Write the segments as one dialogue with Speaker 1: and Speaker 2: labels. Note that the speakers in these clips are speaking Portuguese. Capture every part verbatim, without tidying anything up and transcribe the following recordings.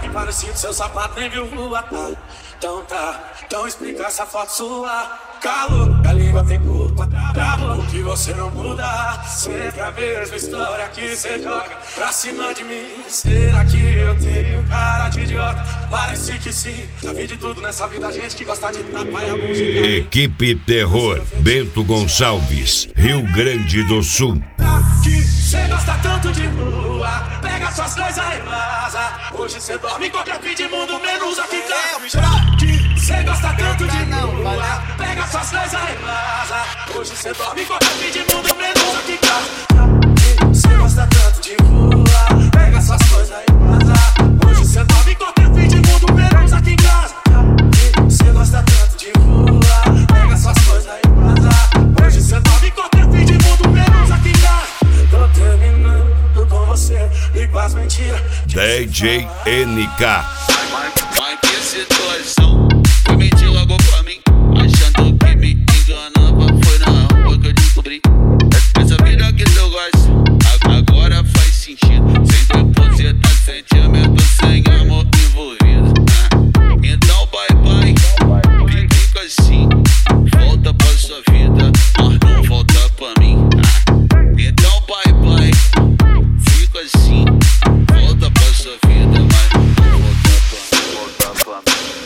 Speaker 1: parecido, seu sapato nem viu rua. Tá, então tá, então explica essa foto sua. Calo, a língua tem culpa, bravo, que você não muda. Sempre a mesma história que você joga pra cima de mim. Será que eu tenho cara de idiota? Parece que sim, já vi de tudo nessa vida, gente que gosta de atrapalhar a música.
Speaker 2: Equipe Terror, Bento Gonçalves, Rio Grande do Sul.
Speaker 1: Que cê gosta tanto de rua, pega suas coisas e vaza. Hoje cê dorme em qualquer fim de mundo, menos aqui em casa. Que cê gosta tanto de rua, pega suas coisas e vaza. Hoje cê dorme em qualquer fim de mundo, menos aqui em casa. Que cê gosta tanto de rua, pega suas coisas e vaza. Hoje cê dorme em qualquer fim de mundo, menos aqui em casa. Que cê gosta tanto de rua, pega suas coisas e vaza. Hoje cê dorme em qualquer fim de mundo, menos aqui em casa. Tô terminando com você e com as mentiras.
Speaker 2: D J N K.
Speaker 3: Mas que situação, foi mentir logo pra mim, achando que me enganava. Foi na rua que eu descobri essa vida que eu gosto, agora faz sentido. Sem depositar sentimento, sem amor envolvido. Então bye bye, fica assim, volta pra sua vida, mas não volta pra mim. Então bye bye, fica assim, volta pra sua vida, mas não volta pra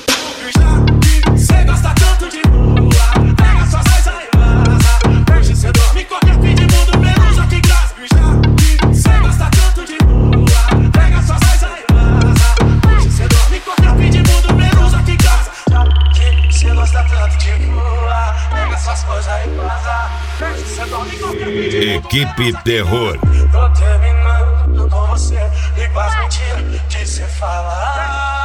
Speaker 3: mim.
Speaker 1: Cê gosta tanto de rua, pega suas coisas e vaza. Hoje cê dorme em qualquer fim de mundo, menos aqui em casa. Cê gosta tanto de rua, pega suas coisas e vaza. Hoje cê dorme em qualquer fim de mundo, menos aqui em casa. Cê gosta tanto de rua, pega suas coisas e vaza. Hoje cê dorme em qualquer fim de mundo.
Speaker 2: Equipe Terror.
Speaker 1: Tô terminando com você e com as mentiras que cê fala.